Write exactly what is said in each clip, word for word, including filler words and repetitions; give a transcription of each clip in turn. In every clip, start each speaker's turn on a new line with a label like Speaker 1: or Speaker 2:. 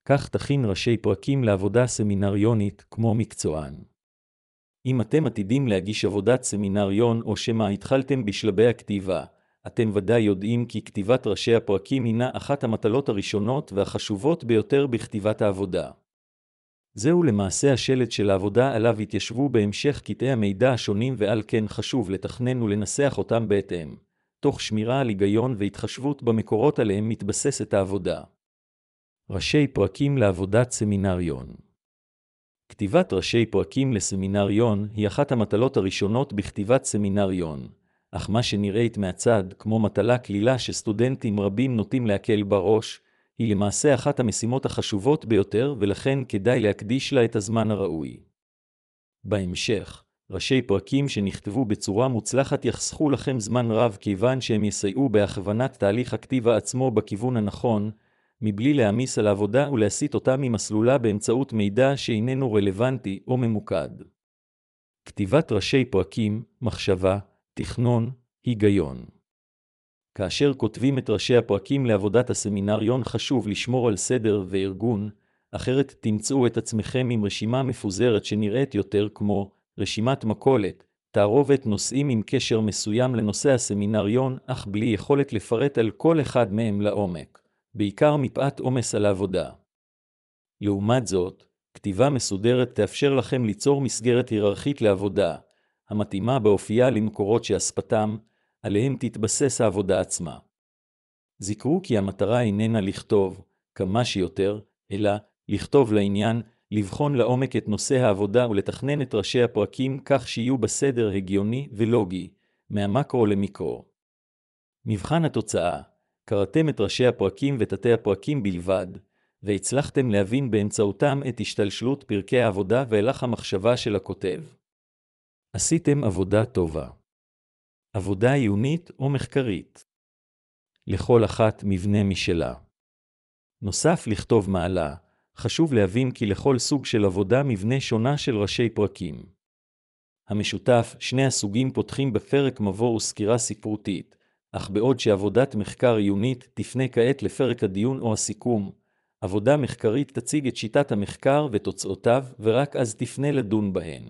Speaker 1: כך תכין ראשי פרקים לעבודה סמינריונית כמו מקצוען. אם אתם עתידים להגיש עבודת סמינריון או שמה התחלתם בשלבי הכתיבה, אתם ודאי יודעים כי כתיבת ראשי הפרקים הינה אחת המטלות הראשונות והחשובות ביותר בכתיבת העבודה. זהו למעשה השלט של העבודה עליו התיישבו בהמשך קטעי המידע השונים, ועל כן חשוב לתכנן ולנסח אותם בהתאם, תוך שמירה על היגיון והתחשבות במקורות עליהם מתבססת העבודה. ראשי פרקים לעבודת סמינריון. כתיבת ראשי פרקים לסמינריון היא אחת המטלות הראשונות בכתיבת סמינריון, אך מה שנראית מהצד כמו מטלה כלילה שסטודנטים רבים נוטים להקל בראש, היא למעשה אחת המשימות החשובות ביותר, ולכן כדאי להקדיש לה את הזמן הראוי. בהמשך, ראשי פרקים שנכתבו בצורה מוצלחת יחסכו לכם זמן רב, כיוון שהם יסייעו בהכוונת תהליך הכתיבה עצמו בכיוון הנכון, מבלי להעמיס על העבודה ולהסיט אותה ממסלולה באמצעות מידע שאיננו רלוונטי או ממוקד. כתיבת ראשי פרקים, מחשבה, תכנון, היגיון. כאשר כותבים את ראשי הפרקים לעבודת הסמינריון חשוב לשמור על סדר וארגון, אחרת תמצאו את עצמכם עם רשימה מפוזרת שנראית יותר כמו רשימת מכולת, תערובת נושאים עם קשר מסוים לנושא הסמינריון, אך בלי יכולת לפרט על כל אחד מהם לעומק, בעיקר מפאת עומס על העבודה. לעומת זאת, כתיבה מסודרת תאפשר לכם ליצור מסגרת היררכית לעבודה, המתאימה באופייה למקורות שהספתם, עליהם תתבסס העבודה עצמה. זכרו כי המטרה איננה לכתוב כמה שיותר, אלא לכתוב לעניין, לבחון לעומק את נושא העבודה ולתכנן את ראשי הפרקים כך שיהיו בסדר הגיוני ולוגי, מהמקרו למיקרו. מבחן התוצאה, קראתם את ראשי הפרקים ותתי הפרקים בלבד, והצלחתם להבין באמצעותם את השתלשלות פרקי העבודה והלך המחשבה של הכותב. עשיתם עבודה טובה. עבודה עיונית או מחקרית. לכל אחת מבנה משלה. נוסף לכתוב מעלה, חשוב להבין כי לכל סוג של עבודה מבנה שונה של ראשי פרקים. המשותף, שני הסוגים פותחים בפרק מבוא וסקירה ספרותית, אך בעוד שעבודת מחקר עיונית תפנה כעת לפרק הדיון או הסיכום, עבודה מחקרית תציג את שיטת המחקר ותוצאותיו ורק אז תפנה לדון בהן.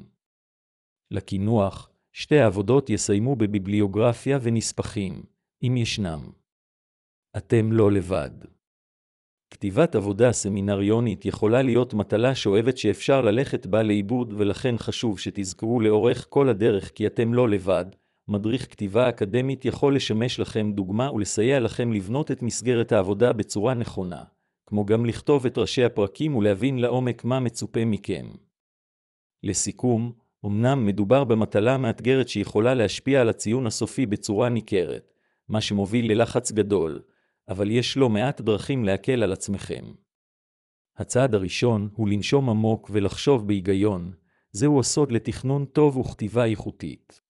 Speaker 1: לקינוח, שתי העבודות יסיימו בביבליוגרפיה ונספחים, אם ישנם. אתם לא לבד. כתיבת עבודה סמינריונית יכולה להיות מטלה שואבת שאפשר ללכת בה לאיבוד, ולכן חשוב שתזכרו לאורך כל הדרך כי אתם לא לבד. מדריך כתיבה אקדמית יכול לשמש לכם דוגמה ולסייע לכם לבנות את מסגרת העבודה בצורה נכונה, כמו גם לכתוב את ראשי הפרקים ולהבין לעומק מה מצופה מכם. לסיכום, אמנם מדובר במטלה מאתגרת שיכולה להשפיע על הציון הסופי בצורה ניכרת, מה שמוביל ללחץ גדול, אבל יש לא מעט דרכים להקל על עצמכם. הצעד הראשון הוא לנשום עמוק ולחשוב בהיגיון, זהו הסוד לתכנון טוב וכתיבה איכותית.